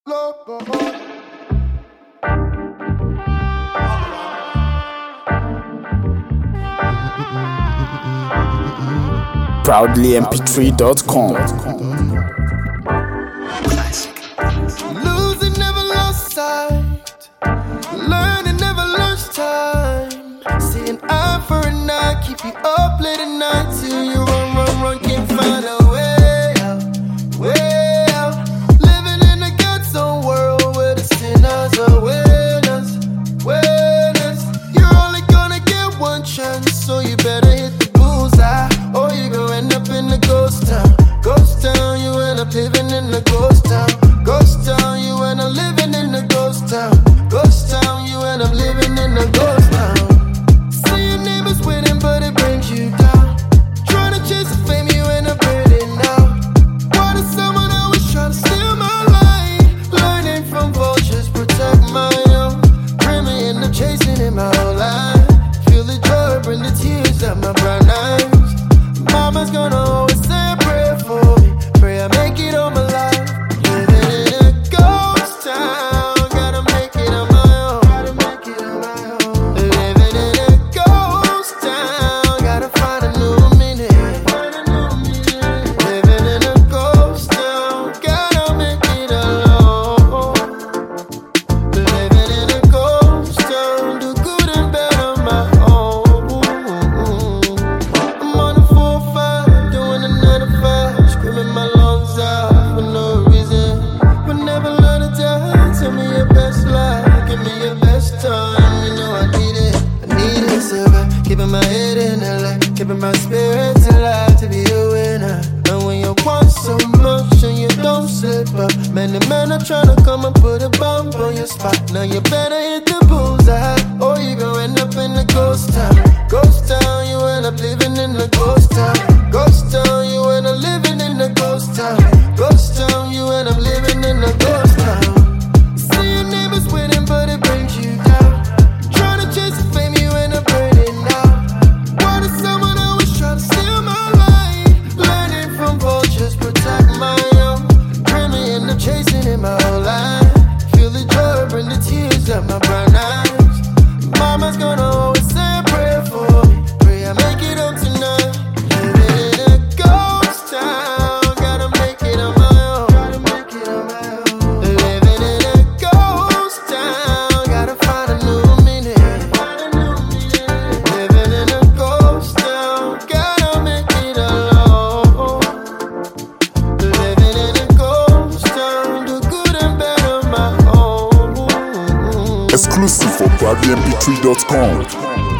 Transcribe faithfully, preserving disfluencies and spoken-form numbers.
Proudly M P three dot com. Losing never lost sight, learning never lost time. Seeing eye for an eye, keep you up late at night till you run, run, run, can't find a way out, way out. Living in a ghetto world where the sinners are winners, winners. You're only gonna get one chance, so you better hit the bullseye, or you gon' end up in the ghost town. Ghost town, you end up living in the ghost town. Ghost town, you end up living in the ghost town. Ghost town, you end up living in the ghost town. See your neighbors winning, but it brings you down. Trying to chase the fame, you end up burning out. Why does someone always try to steal my life? Learning from vultures, protect my own. Dreaming and I'm chasing it my whole life. Feel the joy, bring the tears out my brown eyes. Mama's gonna always say a prayer for me. Pray I make it all my life. Living in a ghost town, gotta make it on my own. Gotta make it on my own. Living in a ghost town, gotta find a new meaning. Find a new meaning. Living in a ghost town, gotta make it alone. Living in a ghost town, do good and bad on my own. I'm on a four five, doing a nine to five, screaming my lungs out for no reason. But never learn to die. Tell me your best life, give me your best time. You know I need it, I need it to survive. Keeping my head in the light, keeping my spirits alive to be a winner. And when you want so much and you don't slip up, many men are trying to come and put a bomb on your spot. Now you better hit the bullseye, or you gon' end up in the ghost town. Ghost town, you end up living in the ghost town. Ghost town, you end up living in the ghost town. Ghost town, you end up living in the ghost town. See your neighbors winning, but it brings you down. Trying to chase the fame, you end up burning out. Why does someone always try to steal my life? Learning from vultures, protect my own. Dreaming and I'm chasing it my whole life. Feel the joy, bring the tears out my brown eyes. Mama's gonna always say a prayer for me. Pray I make it home tonight. Living in a ghost town, gotta make it on my own. Gotta make it on my own. Living in a ghost town, gotta find a new meaning. Find a new meaning. Living in a ghost town, gotta make it alone. Living in a ghost town, do good and bad on my own. Exclusive for Proudly M P three dot com.